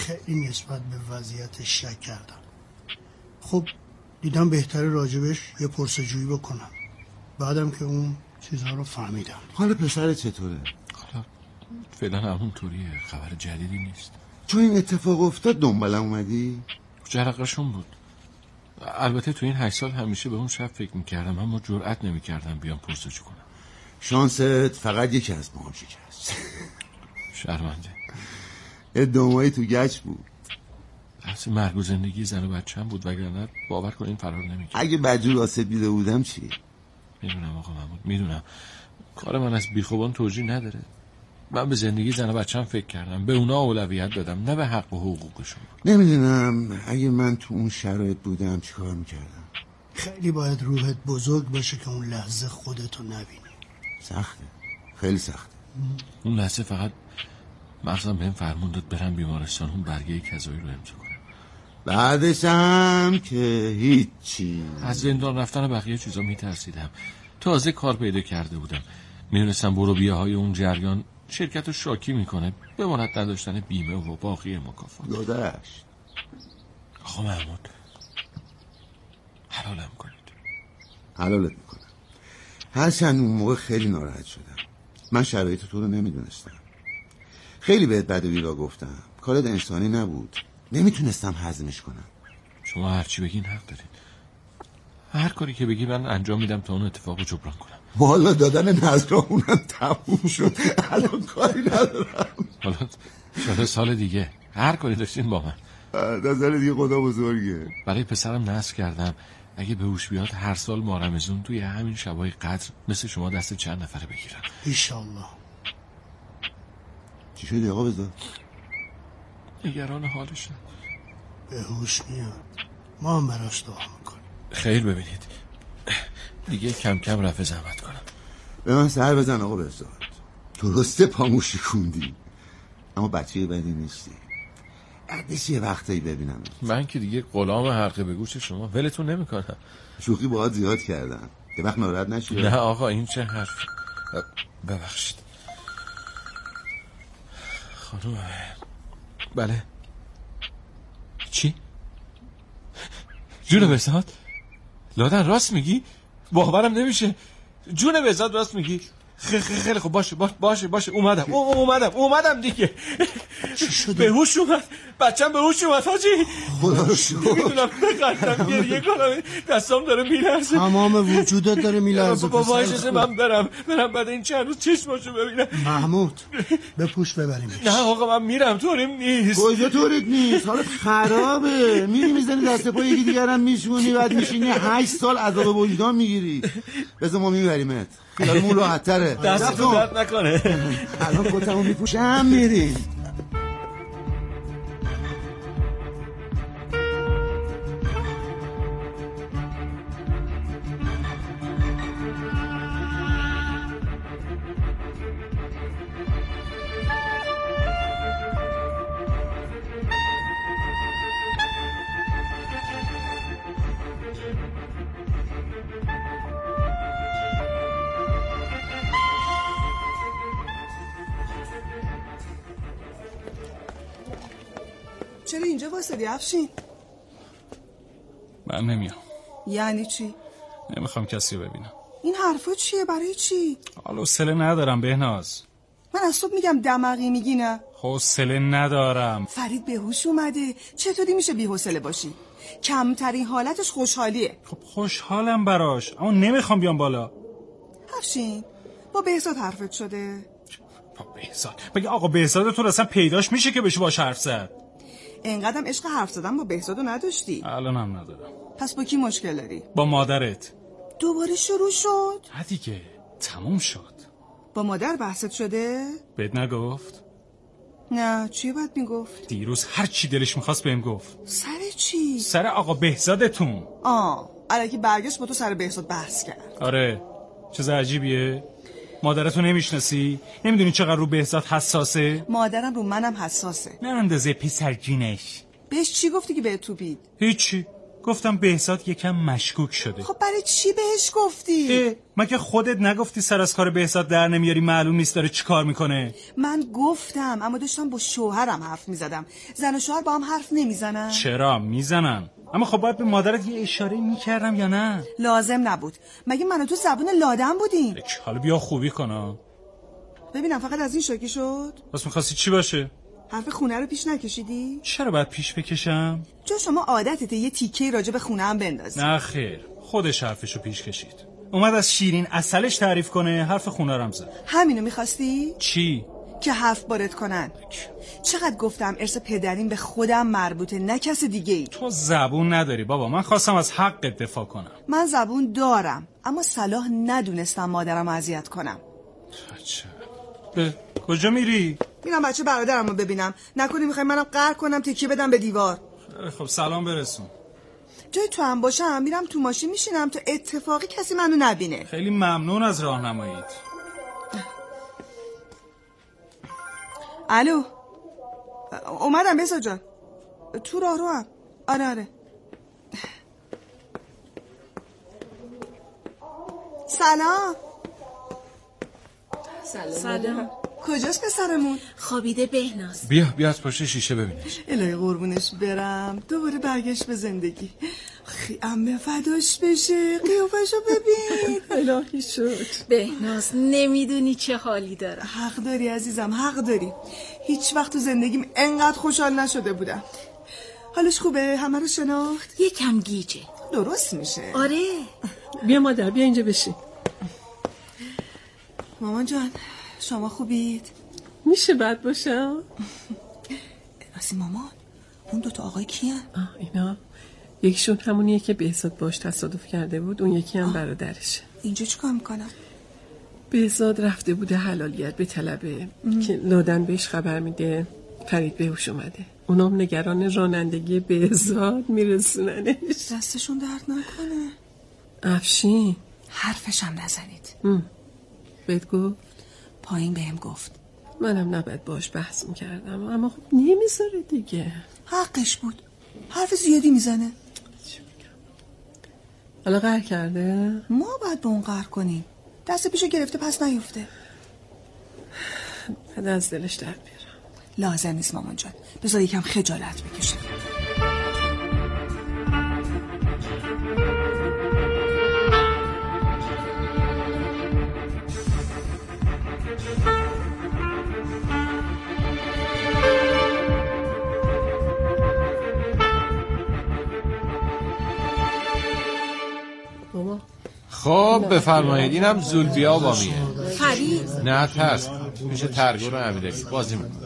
خیلی نسبت به وضعیتش شک کردم. خب دیدم بهتره راجبش یه پرسجویی بکنم. بعدم که اون چیزها رو فهمیدم. حالا پسر چطوره؟ حالا فعلا همونطوریه، خبر جدیدی نیست. چون این اتفاق افتاد دنبالم اومدی؟ جرقشون بود. البته تو این 8 سال همیشه به اون شب فکر میکردم، اما جرئت نمیکردم بیام پرسجو کنم. شانست فقط یکی از ما هم شکست. شرمنده. ادامایی تو گچ بود. بحث مرگ و زندگی زن و بچه‌م بود، وگرنه باور کن این فرار نمیکرد. اگه بدجور آسیب دیده بودم چی؟ میدونم آقا محمود، میدونم کار من از بیخوبان توجیه نداره. من به زندگی زن و بچه‌م فکر کردم، به اونا اولویت دادم، نه به حق و حقوقشون. نمیدونم اگه من تو اون شرایط بودم چیکار میکردم. خیلی باید روحت بزرگ باشه که اون لحظه خودتو نبینی. سخته، خیلی سخته. اون لحظه فقط مغزم بهم فرمون داد برم بیمارستان اون برگه کذایی رو امضا کنم. بعدش هم که هیچی. از زندان رفتن و بقیه چیزا میترسیدم. تازه کار پیدا کرده بودم، میدونستم برو بیاهای اون جریان شرکت رو شاکی میکنه، بماند نداشتن بیمه و باقی مکافات. داداش آقا محمود حلالم کنید. حلالت میکنم. هرچند اون موقع خیلی ناراحت شدم. من شرایط تو رو نمیدونستم. خیلی بهت بد و بیرا گفتم. کارت انسانی نبود، نمیتونستم هضمش کنم. شما هرچی بگین حق دارید. هر کاری که بگی من انجام میدم تا اون اتفاق رو جبران کنم. والا دادن نظرامونم تموم شد، الان کاری ندارم. حالا شده سال دیگه هر کاری داشتین با من. نظر دیگه خدا بزرگه. برای پسرم نذر کردم اگه به هوش بیاد هر سال ما رمضون توی همین شبای قدر مثل شما دست چند نفره بگیرم انشالله. چی شدی آقا بزار؟ نگران حالشم. به هوش میاد، ما هم براش دعا میکنیم. خیر ببینید دیگه کم کم رفع زحمت کنم. به من سر بزن آقا بزار. درسته پاموشی خوندی اما بچه بدی نیستی. بعدش یه وقتایی ببینم. من که دیگه غلام حلقه به گوش شما ولتون نمیکنم. شوخی باهات زیاد کردم، یه وقت ناراحت نشی. نه آقا این چه حرف. ببخشید خانم. بله چی؟ جون بزاد لادن راست میگی؟ باورم نمیشه. جون بزاد راست میگی؟ خیلی خوب باشه اومدم دیگه. چی شده؟ به هوش اومد، بچم به هوش اومد حاجی. خدا رو شکر. میدونم بقدم گریه کنم، دستام داره میلرزه، تمام وجودت داره میلرزه. بابا اجازه من برم بعد این چند روز چشماشو ببینم. محمود بپوش ببریمش. نه آقا من میرم، طوریم نیست. کجا طورت نیست؟ حالت خرابه. میری میزنی دست پای یکی دیگرم میشونی، بعد میشینی 8 سال عذاب وجدان میگیری. بذار ما میبریمت، خیالمون راحت تره. دستتون درد نکنه. الان کتمو میپوشم میریم. چرا اینجا واسدی افشین؟ من نمیام. یعنی چی؟ نمیخوام کسی رو ببینم. این حرفا چیه؟ برای چی؟ حوصله ندارم بهناز. من از صبح میگم دماغی میگی نه. حوصله ندارم. فرید به هوش اومده، چطوری میشه بی حوصله باشی؟ کمترین حالتش خوشحالیه. خب خوشحالم براش، اما نمیخوام بیام بالا. افشین با بهزاد حرفت شده؟ با بهزاد؟ بگه آقا بهزاد تو اصلا پیداش میشه که بشه باش حرف زد؟ انقدرم عشق حرف زدن با بهزادو نداشتی؟ الانم ندارم. پس با کی مشکل داری؟ با مادرت. دوباره شروع شد؟ نه دیگه تموم شد. با مادر بحثت شده؟ بهت نگفت؟ نه چی باید میگفت؟ دیروز هر چی دلش میخواست بهم گفت. سر چی؟ سر آقا بهزادتون. الکی برگشت با تو سر بهزاد بحث کرد. آره چیز عجیبیه. مادرتو نمیشناسی؟ نمیدونی چقدر رو بهزاد حساسه؟ مادرم رو منم حساسه. نه اندازه پسر جینش. بهش چی گفتی که به تو بید؟ هیچی. گفتم بهزاد یکم مشکوک شده. خب برای چی بهش گفتی؟ مگه خودت نگفتی سر از کار بهزاد در نمیاری، معلوم نیست داره چی کار میکنه؟ من گفتم، اما داشتم با شوهرم حرف میزدم. زن و شوهر با هم حرف نمیزنن؟ چرا میزنن؟ اما خب باید به مادرت یه اشاره میکردم یا نه؟ لازم نبود. مگه من و تو زبون لادم بودیم؟ حالا بیا خوبی کنا. ببینم فقط از این شوکی شد. بس میخواستی چی باشه؟ حرف خونه رو پیش نکشیدی؟ چرا باید پیش بکشم؟ چون شما عادتته یه تیکه راجع به خونه هم بندازی. نه خیر، خودش حرفشو پیش کشید. اومد از شیرین عسلش تعریف کنه، حرف خونه رو هم زد. همینو میخواستی؟ چی؟ که حرف وارد کنن. چقدر گفتم ارث پدریم به خودم مربوطه، نه کس دیگه ای. تو زبون نداری بابا، من خواستم از حقت دفاع کنم. من زبون دارم، اما صلاح ندونستم مادرم اذیت کنم. به کجا میری؟ میرم بچه برادرم رو ببینم. نکنی میخوای منم قهر کنم تکیه بدم به دیوار. خب سلام برسون. جای تو هم باشم میرم تو ماشین میشینم تا اتفاقی کسی منو نبینه. خیلی ممنون از راهنماییت. الو، اومدم بهزاد جان، تو راه رو هم. آره سلام. کجاست پسرمون؟ خوابیده بهناز. بیا از پشت شیشه ببینش. الهی قربونش برم، دوباره برگشت به زندگی. عمه فداش بشه، قیافشو ببین. الهی شد. بهناز نمیدونی چه حالی دارم. حق داری عزیزم، حق داری. هیچ وقت تو زندگیم انقدر خوشحال نشده بودم. حالش خوبه؟ همه رو شناخت؟ یکم گیجه. درست میشه. آره. بیا مادر، بیا اینجا بشین. مامان جان شما خوبید؟ میشه بد باشم؟ راستی مامان، اون دوتا آقای کیه؟ اینا یکیشون همونیه که بهزاد باش تصادف کرده بود، اون یکی هم برادرشه. اینجا چیکار میکنم؟ بهزاد رفته بوده حلالیت به طلبه که لادن بهش خبر میده فرید بهوش اومده. اونام نگران رانندگی بهزاد میرسوننش. دستشون درد نکنه. افشین حرفشم نزنید. بهت گفت؟ پایین بهم گفت. منم نباید باش بحث میکردم، اما خب نمیذاره دیگه. حقش بود، حرف زیادی میزنه. حالا قهر کرده؟ ما باید به اون قهر کنیم. دست پیشو گرفته پس نیفته. بعد از دلش در بیارم. لازم نیست مامان جان، بذار یکم خجالت بکشه. خب بفرمایید، اینم زولبیا بامیه. فرید نه ترس، میشه ترگور و امیرعلی بازی میکنه.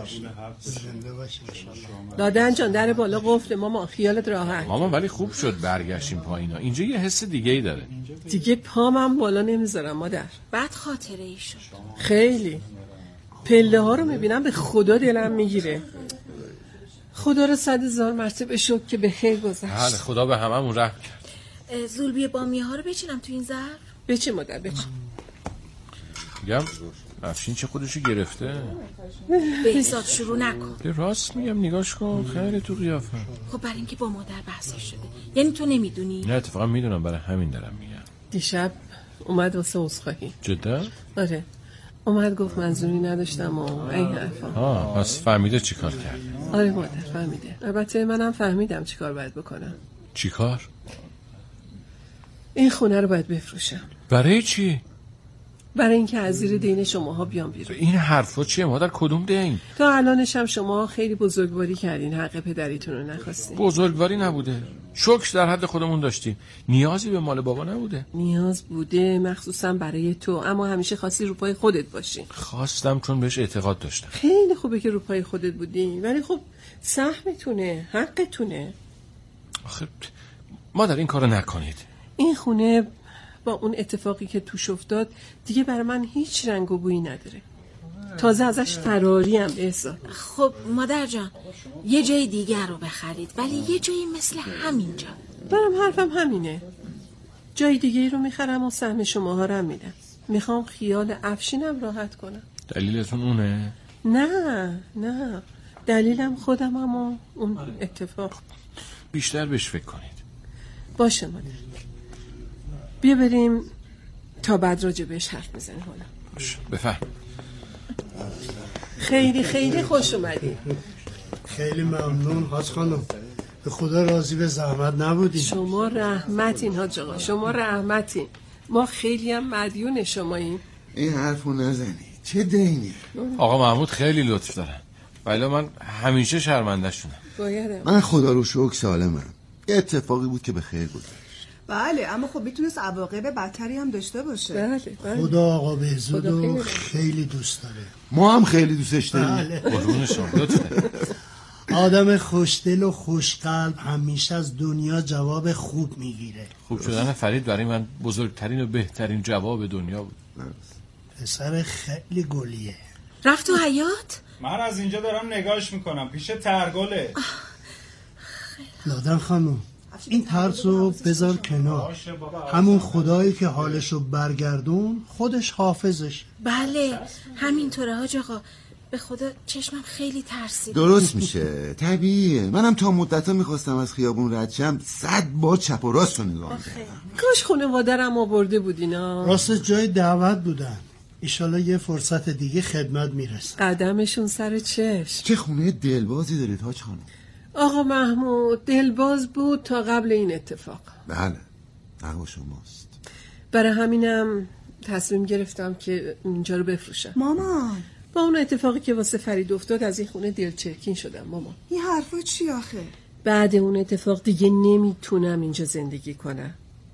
دادن جان در بالا قفله ماما، خیالت راحت. ماما ولی خوب شد برگشتیم پایینا، اینجا یه حس دیگه ای داره. دیگه پامم بالا نمیذارم مادر. بعد خاطره ای شد. خیلی پله ها رو میبینم به خدا دلم میگیره. خدا رو 100,000 مرتبه شکر که به خیر گذشت. بله خدا به هممون رحم کرد. زولبی بامیه ها رو بچینم تو این ظرف؟ بچین مادر بچین. میگم افشین چه خودشو گرفته. بهزاد شروع نکن. راست میگم نگاش کن، خیلی تو قیافه. خب برای اینکه با مادر بحثش شده. یعنی تو نمیدونی؟ نه اتفاقا میدونم، برای همین دارم میگم. دیشب اومد واسه عذرخواهی. جدا؟ آره اومد گفت منظوری نداشتم و این حرفا. پس فهمیده چی کار کرد؟ آره مادر فهمیده. البته منم فهمیدم چی کار باید بکنم. چی کار؟ این خونه رو باید بفروشم. برای چی؟ برای اینکه از زیر دین شماها بیام بیرون. این حرفا چیه مادر؟ کدوم دین؟ تا الانش هم شما خیلی بزرگواری کردین، حق پدریتون رو نخواستین. بزرگواری نبوده، شکر در حد خودمون داشتیم، نیازی به مال بابا نبوده. نیاز بوده مخصوصا برای تو، اما همیشه خواستی رو پای خودت باشی. خواستم چون بهش اعتقاد داشتم. خیلی خوبه که رو پای خودت بودی، ولی خب سهمتونه، حقتونه. آخه مادر این کارو نکنید. این خونه با اون اتفاقی که توش افتاد دیگه برای من هیچ رنگ و بویی نداره. تازه ازش فراریم بهزاد. خب مادر جان یه جای دیگر رو بخرید، ولی یه جایی مثل همینجا. برام حرفم همینه، جای دیگه رو میخرم و سهم شماها رو میدم. میخوام خیال افشینم راحت کنم. دلیلتون اونه؟ نه دلیلم خودمم و اون اتفاق. بیشتر بهش فکر کنید. باشه مادر. بیا بریم تا بعد راجع بهش حرف بزنیم. حالا باشه بفهم. خیلی خیلی خوش اومدی. خیلی ممنون حاج خانم، به خدا راضی به زحمت نبودیم. شما رحمتین حاج آقا، شما رحمتین. ما خیلی هم مدیون شماییم. این حرفو نزنی، چه دینی. آقا محمود خیلی لطف دارن، ولی من همیشه شرمنده‌شونم. بایدم. من خدا رو شکر سالمم. یه اتفاقی بود که به خیر گذشت. بله اما خب میتونست عواقب بدتری هم داشته باشه. بله. خدا آقا بهزادو خیلی دوست داره. ما هم خیلی دوستش داریم. بله. قربون شما، لطفه. آدم خوشدل و خوشقلب همیشه از دنیا جواب خوب میگیره. خوب شدن فرید برای من بزرگترین و بهترین جواب دنیا بود. پسر خیلی گلیه. رفت تو حیاط؟ من از اینجا دارم نگاش میکنم، پیش ترگله. لادن خانم این ترسو بذار کنار. همون خدایی که حالشو برگردون خودش حافظش. بله همینطوره حاج آقا، به خدا چشمم خیلی ترسید. درست میشه، طبیعیه. منم تا مدت‌ها میخواستم از خیابون رد شم، 100 بار چپ و راست رو نگاه می‌کردم. کاش خانواده‌رم آورده بودینا. راست جای دعوت بودن. ایشالا یه فرصت دیگه خدمت میرسن. قدمشون سر چشم. چه خونه دلبازی دارید حاج خانم. آقا محمود دلباز بود تا قبل این اتفاق. بله حق شماست. برای همینم تصمیم گرفتم که اینجا رو بفروشم. مامان با اون اتفاقی که واسه فرید افتاد از این خونه دلچرکین شدم مامان. این حرفا چی آخه؟ بعد اون اتفاق دیگه نمیتونم اینجا زندگی کنم.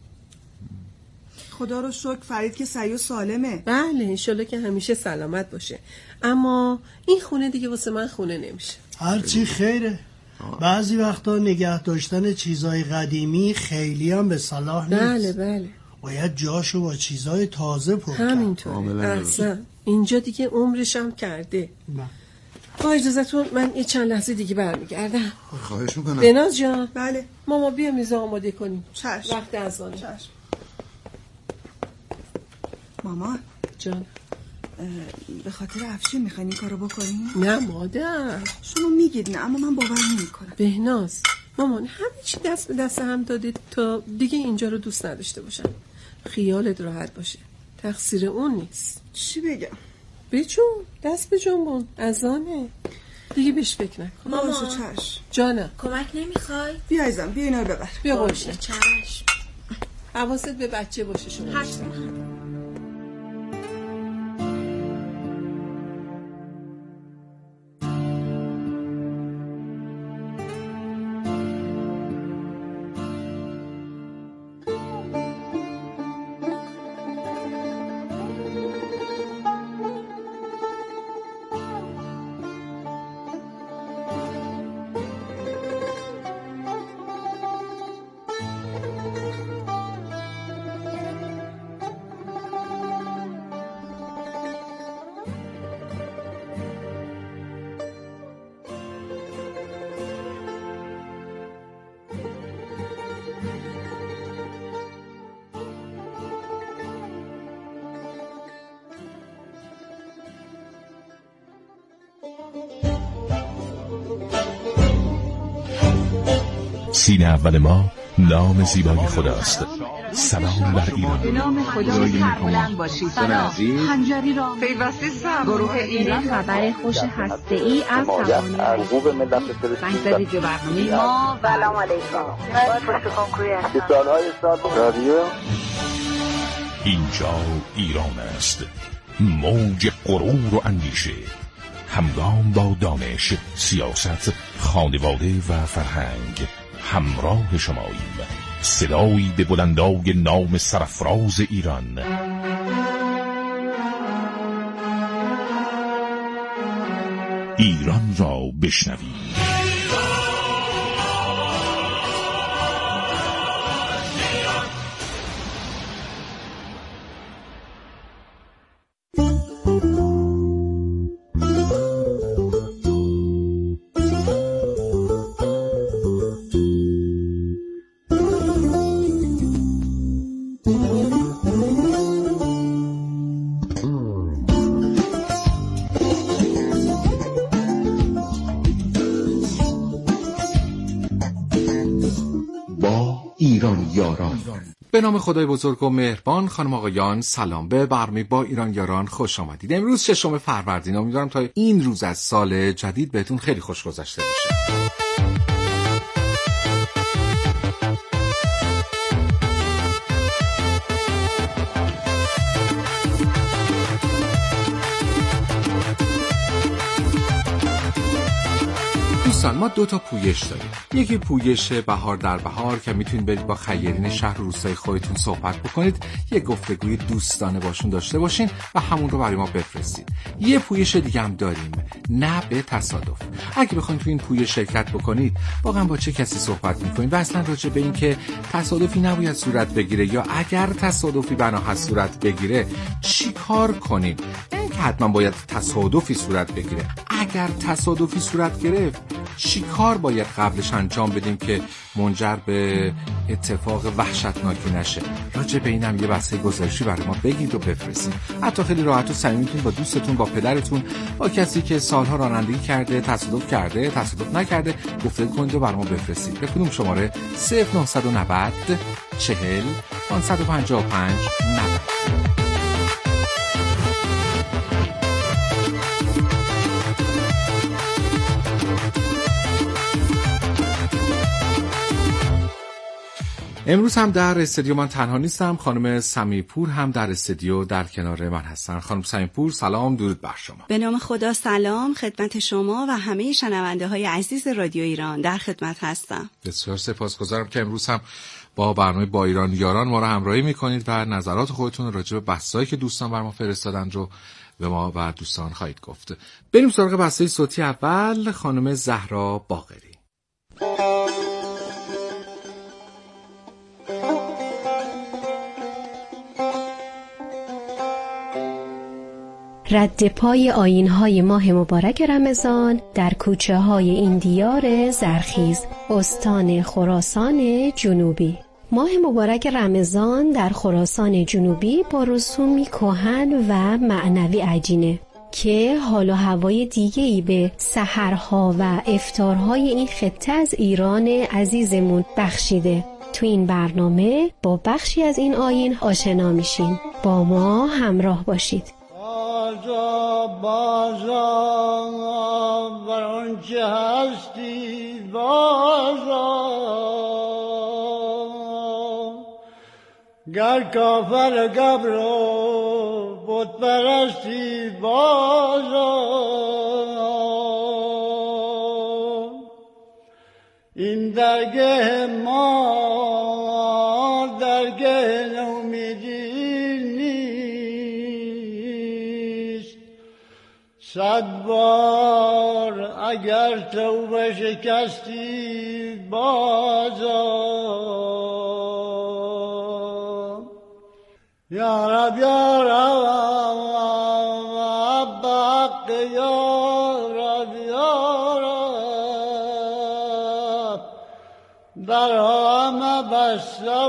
خدا رو شکر فرید که صحیح و سالمه. بله انشالله که همیشه سلامت باشه، اما این خونه دیگه واسه من خونه نمیشه. هرچی خیره. بعضی وقتا نگه داشتن چیزای قدیمی خیلی هم به صلاح نیست. بله باید جاشو با چیزای تازه پر کرد. همینطوره. احسن. اینجا دیگه عمرشم کرده. با اجازتون من یه چند لحظه دیگه برمیگردم. خواهش میکنم. بناز جان. بله ماما بیا میز آماده کنیم. چشم. وقت اذانه. چشم. مامان جان به خاطر افشین میخواین این کارو بکنین؟ نه مادر شما میگید نه اما من باور نمیکنم. بهناز مامان همه چی دست به دست هم داده تا دیگه اینجا رو دوست نداشته باشم. خیالت راحت باشه، تقصیر اون نیست. چی بگم؟ بجون دست به جنبون، اذانه دیگه بهش فکر نکن. مامان چشم. جانم کمک نمیخوای؟ بیا عزیزم بیا اینا رو ببر. بیا باشه. چشم. حواست به بچه باشه شما. حتما. سینه اول ما نام زیبای خداست. سلام بر ایران. به نام خدا سربلند باشید. خنجری را پیوسته گروه ایران خبر خوش هسته‌ای از توانایی بنگذاری جو برنامه ما. سلام علیکم. رادیو اینجا ایران است. موج غرور و اندیشه، همگام با دانش، سیاست، خانواده و فرهنگ همراه شماییم. صدایی به بلندای نام سرفراز ایران. ایران را بشنوید. یاران. به نام خدای بزرگ و مهربان. خانم آقایان سلام، به برنامه با ایران یاران خوش آمدید. امروز 6 فروردین، امیدوارم تا این روز از سال جدید بهتون خیلی خوش گذشته باشه. دوستان، ما 2 پویش داریم. یکی پویش بهار در بهار که میتونید برید با خیرین شهر و روستای خودتون صحبت بکنید، یه گفتگوی دوستانه باشون داشته باشین و همون رو برای ما بفرستید. یه پویش دیگه هم داریم، نه به تصادف. اگه بخواید تو این پویش شرکت بکنید، واقعا با چه کسی صحبت میکنید و اصلا راجع به این که تصادفی نباید صورت بگیره یا اگر تصادفی بنا هست صورت بگیره چی کار کنیم، که حتما باید تصادفی صورت بگیره، اگر تصادفی صورت گرفت چی کار باید قبلش انجام بدیم که منجر به اتفاق وحشتناکی نشه. راجع به اینم یه بحث گزارشی برای ما بگید و بفرستید. حتی خیلی راحت و صمیمیتون با دوستتون، با پدرتون، با کسی که سالها رانندگی کرده، تصادف کرده، تصادف نکرده، گفتگو کنید و برای ما بفرستید. به کدوم شماره؟ 0990 40 555 90. امروز هم در استودیو من تنها نیستم، خانم سمیپور هم در استودیو در کنار من هستن. خانم سمیپور سلام، درود بر شما. به نام خدا سلام خدمت شما و همه شنونده های عزیز رادیو ایران، در خدمت هستم. بسیار سپاسگزارم که امروز هم با برنامه با ایران یاران ما رو همراهی میکنید و نظرات خودتون راجع به بحثایی که دوستان بر ما فرستادن رو به ما و دوستان خواهید گفت. بریم سراغ بحثای صوتی. اول خانم زهرا باقری. رد پای آیین‌های ماه مبارک رمضان در کوچه‌های این دیار زرخیز، استان خراسان جنوبی. ماه مبارک رمضان در خراسان جنوبی با رسومی کهن و معنوی عجینه که حال و هوای دیگه‌ای به سحرها و افطارهای این خطه از ایران عزیزمون بخشیده. تو این برنامه با بخشی از این آیین آشنا میشین. با ما همراه باشید. بازا بر آنچه هستی بازا، گر کافر گبر و بت پرستی بازا، این درگه ما درگه نومیدی، 100 بار اگر توبه شکستی بازا، یا رب یا رب بحق یا رب یا رب، در همه بسته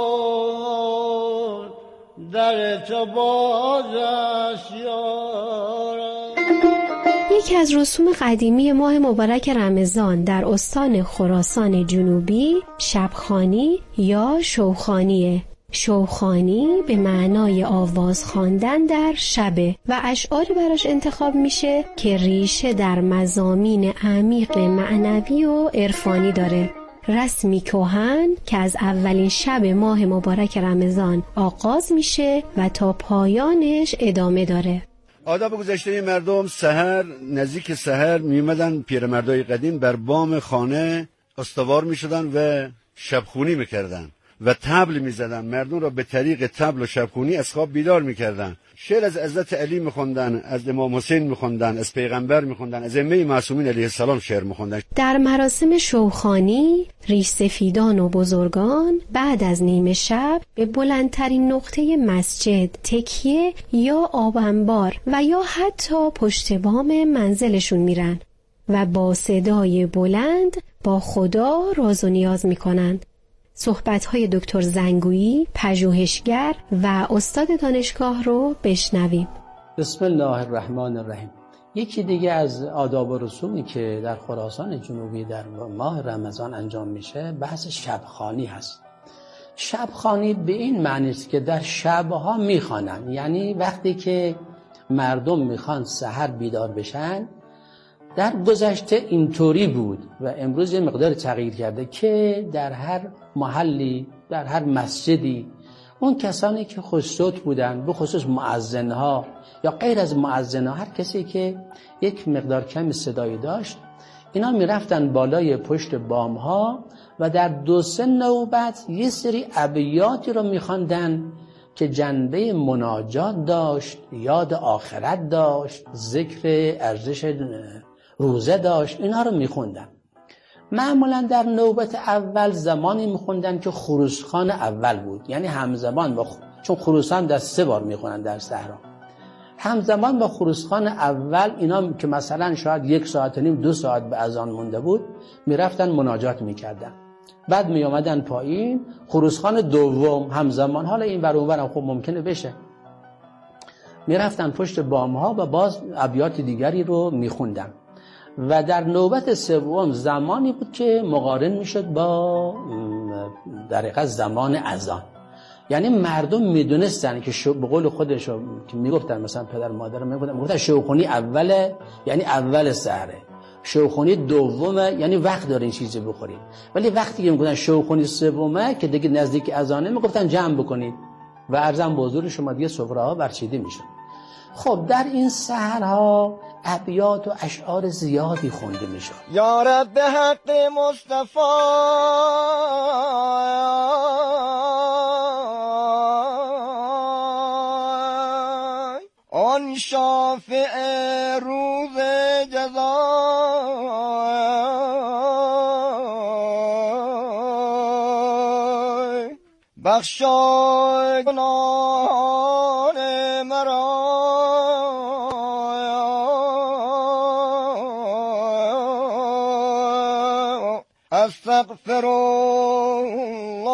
بود در تو باز است یا رب. یکی از رسوم قدیمی ماه مبارک رمضان در استان خراسان جنوبی شبخوانی یا شوخانیه. شوخانی به معنای آواز خواندن در شبه و اشعاری براش انتخاب میشه که ریشه در مضامین عمیق معنوی و عرفانی داره. رسمی کهن که از اولین شب ماه مبارک رمضان آغاز میشه و تا پایانش ادامه داره. آداب گذشته مردم سحر، نزدیک سحر میومدن پیرمردای قدیم بر بام خانه استوار میشدن و شبخونی میکردن و طبل میزدن. مردم را به طریق طبل و شبخونی از خواب بیدار میکردن. شعر از حضرت علی میخوندن، از امام حسین میخوندن، از پیغمبر میخوندن، از ائمه معصومین علیه السلام شعر میخوندن. در مراسم شوخانی ریش سفیدان و بزرگان بعد از نیمه شب به بلندترین نقطه مسجد تکیه یا آب انبار و یا حتی پشت بام منزلشون میرن و با صدای بلند با خدا راز و نیاز میکنن. صحبت‌های دکتر زنگویی، پژوهشگر و استاد دانشگاه رو بشنویم. بسم الله الرحمن الرحیم. یکی دیگه از آداب و رسومی که در خراسان جنوبی در ماه رمضان انجام میشه بحث شبخوانی هست. شبخوانی به این معنی است که در شبها میخوانن، یعنی وقتی که مردم میخوان سحر بیدار بشن. در گذشته اینطوری بود و امروز یه مقدار تغییر کرده که در هر محلی، در هر مسجدی، اون کسانی که خوش‌صوت بودن، به خصوص مؤذن‌ها یا غیر از مؤذن‌ها، هر کسی که یک مقدار کمی صدایی داشت، اینا میرفتن بالای پشت بام‌ها و در 2-3 نوبت یه سری ابیاتی رو میخواندن که جنبه مناجات داشت، یاد آخرت داشت، ذکر ارزش روزه داشت. اینا رو میخوندن. معمولا در نوبت اول زمانی میخوندن که خروسخوان اول بود، یعنی همزمان با چون خروسان در 3 بار میخونن در صحرا، همزمان با خروسخوان اول اینا که مثلا شاید 1 ساعت و نیم 2 ساعت به اذان مونده بود میرفتن مناجات میکردن. بعد میامدن پایین، خروسخوان دوم همزمان، حالا این ور اون ور خب ممکنه بشه، میرفتن پشت بامها و باز ابیات دیگری رو میخوندن. و در نوبت سوم زمانی بود که مقارن میشد با در حقیقت زمان اذان. یعنی مردم میدونستن که به قول خودشو که میگفتن، مثلا پدر مادر میگفتن شوخونی اوله، یعنی اول سحره، شوخونی دومه، یعنی وقت داره این چیزی بخورید. ولی وقتی که میگفتن شوخونی سومه که دیگه نزدیک اذانه، میگفتن جمع بکنید و ارزم به حضور شما دیگه سفره ها برچیده میشد. خب در این سحرها ابیات و اشعار زیادی خونده میشد. یا رب حق مصطفی آن شافع روز جزا بخشای گناهان مرا استغفر الله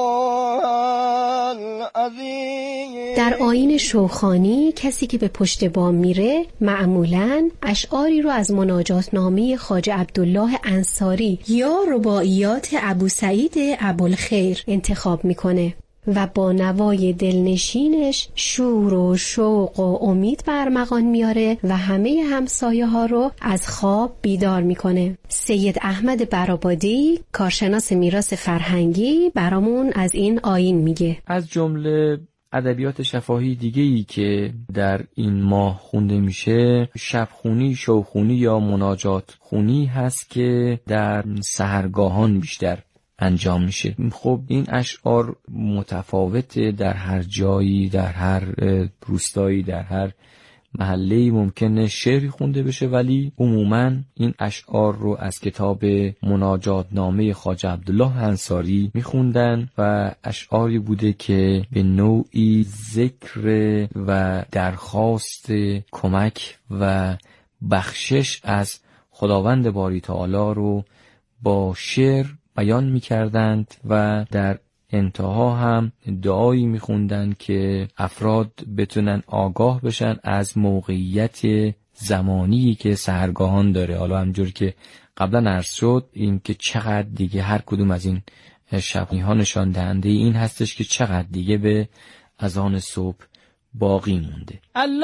العظیم. در آیین شوخانی کسی که به پشت بام میره معمولاً اشعاری رو از مناجات نامه خواجه عبدالله انصاری یا رباعیات ابو سعید ابوالخیر انتخاب میکنه و با نوای دلنشینش شور و شوق و امید برمغان میاره و همه همسایه ها رو از خواب بیدار میکنه. سید احمد برآبادی، کارشناس میراث فرهنگی، برامون از این آیین میگه. از جمله ادبیات شفاهی دیگه‌ای که در این ماه خونده میشه شبخونی، شوخونی یا مناجات خونی هست که در سحرگاهان بیشتر انجام میشه. خب این اشعار متفاوته، در هر جایی، در هر روستایی، در هر محله‌ای ممکنه شعری خونده بشه، ولی عموماً این اشعار رو از کتاب مناجات نامه خواجه عبدالله انصاری میخوندن و اشعاری بوده که به نوعی ذکر و درخواست کمک و بخشش از خداوند باری تعالی رو با شعر بیان می‌کردند و در انتها هم دعایی می‌خوندند که افراد بتونن آگاه بشن از موقعیت زمانی که سحرگاهان داره. حالا همونجوری که قبلا عرض شد، این که چقدر دیگه هر کدوم از این شب‌ها نشان دهنده این هستش که چقدر دیگه به اذان صبح باقی مونده.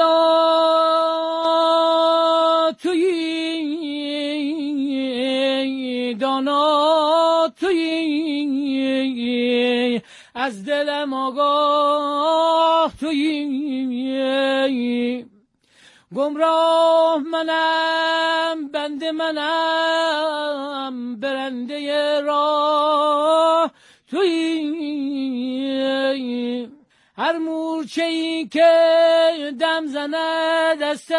الله تویی، دانا تویی، از دلم آگاه تویی، گمراه منم، بنده منم، برنده راه تویی، هر مورچه‌ای که دم زند دست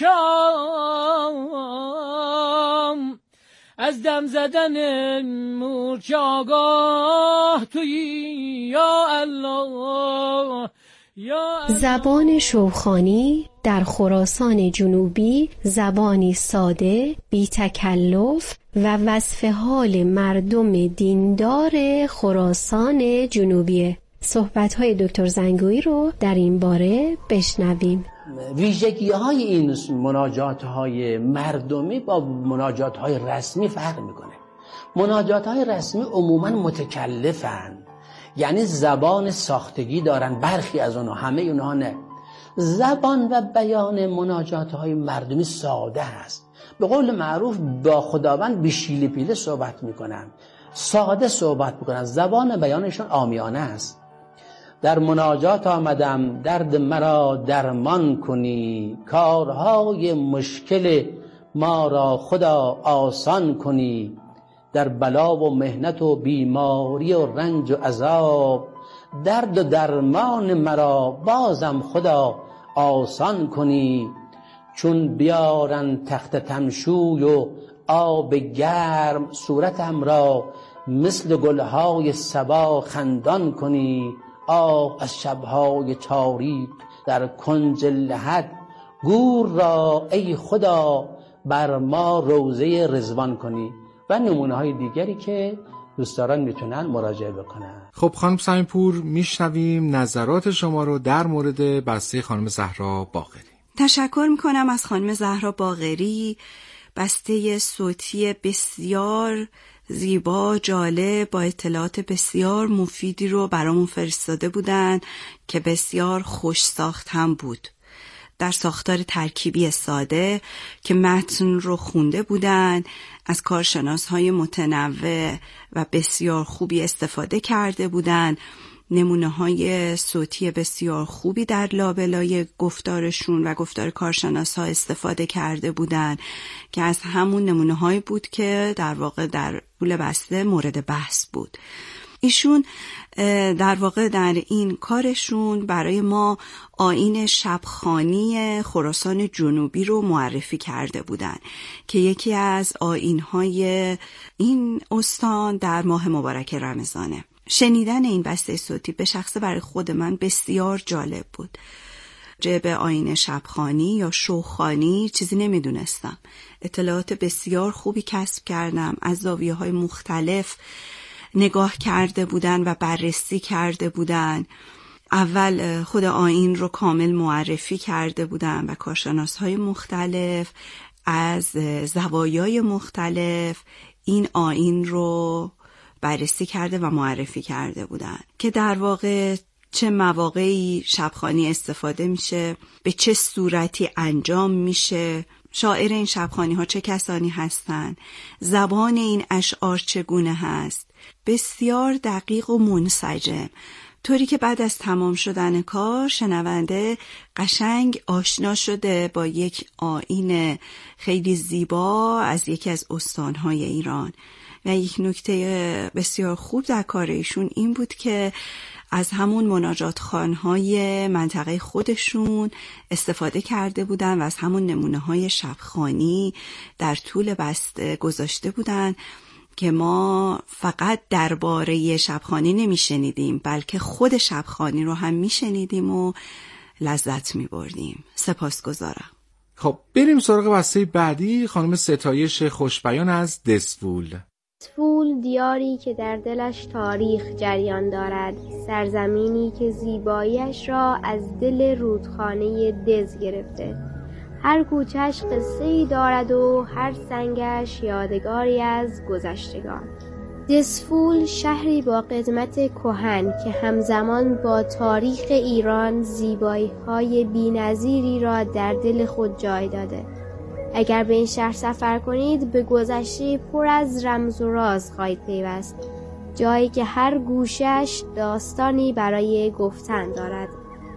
شام، از دم زدن مورچه آگاه تویی یا الله یا الله. زبان شوخانی در خراسان جنوبی زبانی ساده، بی تکلف و وصف حال مردم دیندار خراسان جنوبیه. صحبت‌های دکتر زنگویی رو در این باره بشنویم. ویژگی‌های این مناجات‌های مردمی با مناجات‌های رسمی فرق می‌کنه. مناجات‌های رسمی عموماً متکلفن، یعنی زبان ساختگی دارن، برخی از اونها، همه اونها نه. زبان و بیان مناجات های مردمی ساده هست. به قول معروف با خداوند به شیله پیله صحبت میکنن، ساده صحبت میکنن، زبان بیانشون عامیانه است. در مناجات آمدم درد مرا درمان کنی، کارهای مشکل ما را خدا آسان کنی، در بلا و محنت و بیماری و رنج و عذاب، درد و درمان مرا بازم خدا آسان کنی، چون بیارن تخت تمشوی و آب گرم، صورتم را مثل گلهای صبا خندان کنی، آه از شبهای تاریک در کنج لحد، گور را ای خدا بر ما روضه رضوان کنی و نمونه های دیگری که دوستداران میتونن مراجعه بکنن. خب خانم صمیم‌پور، میشنویم نظرات شما رو در مورد بسته خانم زهرا باقری. تشکر میکنم از خانم زهرا باقری. بسته صوتی بسیار زیبا، جالب، با اطلاعات بسیار مفیدی رو برامون فرستاده بودن که بسیار خوش ساخت هم بود. در ساختار ترکیبی ساده که متن رو خونده بودن، از کارشناس‌های متنوع و بسیار خوبی استفاده کرده بودن، نمونه‌های صوتی بسیار خوبی در لابلای گفتارشون و گفتار کارشناس‌ها استفاده کرده بودن که از همون نمونه‌هایی بود که در واقع در طول بسته مورد بحث بود. ایشون در واقع در این کارشون برای ما آیین شبخوانی خراسان جنوبی رو معرفی کرده بودن که یکی از آیین‌های این استان در ماه مبارک رمضانه. شنیدن این بسته صوتی به شخصه برای خود من بسیار جالب بود. به آیین شبخوانی یا شوخوانی چیزی نمیدونستم. اطلاعات بسیار خوبی کسب کردم، از زاویه‌های مختلف نگاه کرده بودن و بررسی کرده بودن. اول خود آیین رو کامل معرفی کرده بودن و کارشناس‌های مختلف از زوایای مختلف این آیین رو بررسی کرده و معرفی کرده بودن که در واقع چه مواقعی شبخوانی استفاده میشه، به چه صورتی انجام میشه، شاعر این شبخوانی ها چه کسانی هستند، زبان این اشعار چگونه هست. بسیار دقیق و منسجم، طوری که بعد از تمام شدن کار شنونده قشنگ آشنا شده با یک آیین خیلی زیبا از یکی از استانهای ایران. و یک نکته بسیار خوب در کار ایشون این بود که از همون مناجات خوانهای منطقه خودشون استفاده کرده بودن و از همون نمونه های شبخوانی در طول بسته گذاشته بودن که ما فقط درباره شبخوانی نمی شنیدیم بلکه خود شبخوانی رو هم می شنیدیم و لذت می بردیم. سپاسگزارم. خب بریم سراغ بسته بعدی، خانم ستایش خوشبیان از دسفول. دسفول دیاری که در دلش تاریخ جریان دارد، سرزمینی که زیباییش را از دل رودخانه دز گرفته. هر کوچه‌اش قصه‌ای دارد و هر سنگش یادگاری از گذشتگان. دسفول شهری با قدمت کهن که همزمان با تاریخ ایران زیبایی‌های بی‌نظیری را در دل خود جای داده. اگر به این شهر سفر کنید به گذشته پر از رمز و راز خواهید پیوست، جایی که هر گوشش داستانی برای گفتن دارد.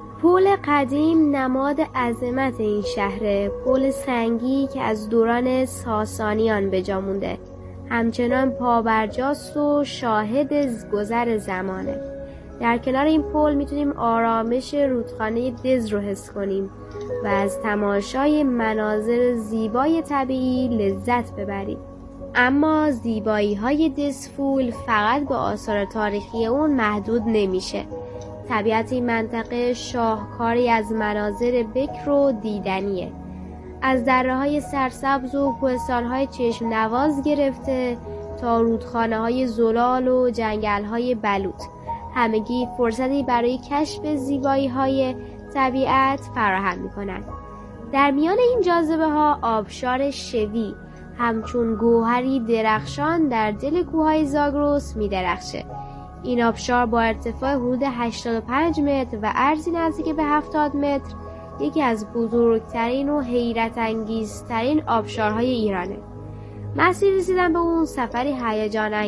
پل قدیم نماد عظمت این شهر، پل سنگی که از دوران ساسانیان به جا مونده، همچنان پابرجاست و شاهد گذر زمانه. در کنار این پل میتونیم آرامش رودخانه دز رو حس کنیم و از تماشای مناظر زیبای طبیعی لذت ببریم. اما زیبایی‌های دسفول فقط به آثار تاریخی اون محدود نمیشه. طبیعت این منطقه شاهکاری از مناظر بکر و دیدنیه. از دره‌های سرسبز و کوهستان‌های چشم نواز گرفته تا رودخانه‌های زلال و جنگل‌های بلوط، همگی فرصتی برای کشف زیبایی‌های طبیعت فراهم می‌کنند. در میان این جاذبه‌ها آبشار شوی همچون گوهری درخشان در دل کوههای زاگرس می‌درخشه. این آبشار با ارتفاع حدود 85 متر و عرضی نزدیک به 70 متر یکی از بزرگترین و حیرت انگیزترین آبشارهای ایرانه. مسیر رسیدن به اون سفری هیجان